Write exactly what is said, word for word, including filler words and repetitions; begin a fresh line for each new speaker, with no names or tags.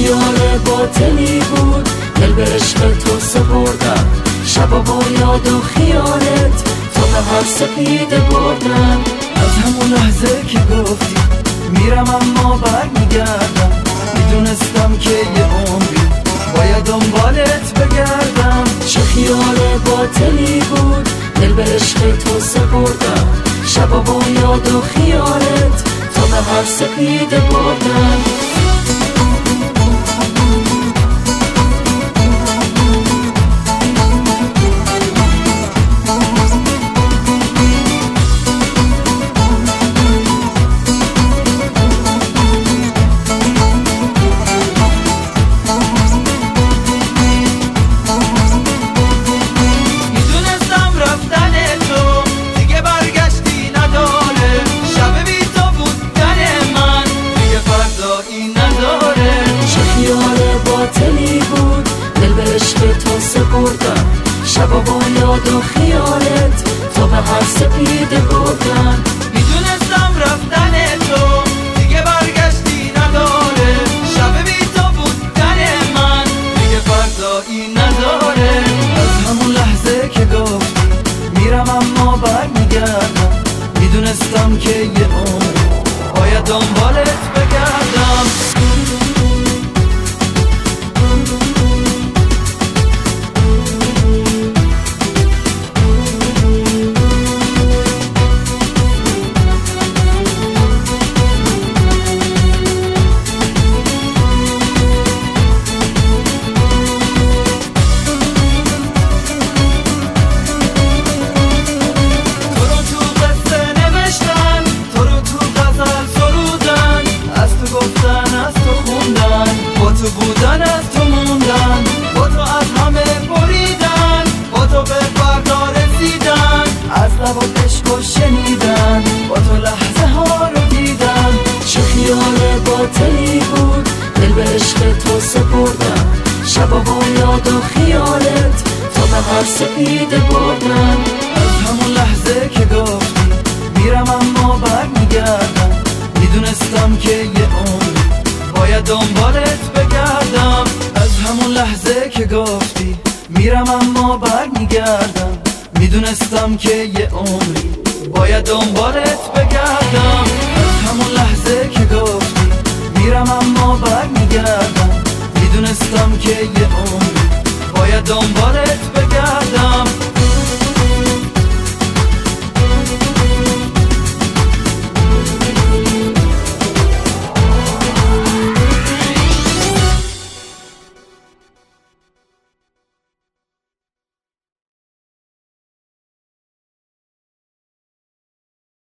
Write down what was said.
خیال باطلی بود، دل به عشق تو سپردم، شبا با یاد و خیالت تا به هر سپیده بردم.
از همون لحظه که گفتی میرم اما برمیگردم، میدونستم که یه عمری باید دنبالت بگردم.
چه خیال باطلی بود، دل به عشق تو سپردم، شبا با یاد و خیالت تا به هر سپیده بردم. باطلی بود، دل به عشق تو سپردم، شبا با یاد و خیالت تا به هر سپیده بردم.
میدونستم رفتن تو دیگه برگشتی نداره، شب بی تو بودن من دیگه فردایی نداره. از همون لحظه که گفتی میرم اما برمیگردم، میدونستم که یه عمر باید دنبالت بگردم. تو بودن از تو موندن، با تو از همه بریدن، با تو به فردا رسیدن، از لب و عشق و شنیدن، با تو لحظه ها رو دیدن.
چه خیال باطلی بود، دل به عشق تو سپردم، شبا با یاد و خیالت تا به هر سپیده بردم.
از همون لحظه که گفتی میرم اما برمیگردم، میدونستم که یه عمر باید دنبالت بگردم. از همون لحظه که گفتی میرم اما برمیگردم، میدونستم که یه عمری باید دنبالت بگردم. از همون لحظه که گفتی میرم اما برمیگردم، میدونستم که یه عمری باید دنبالت بگردم.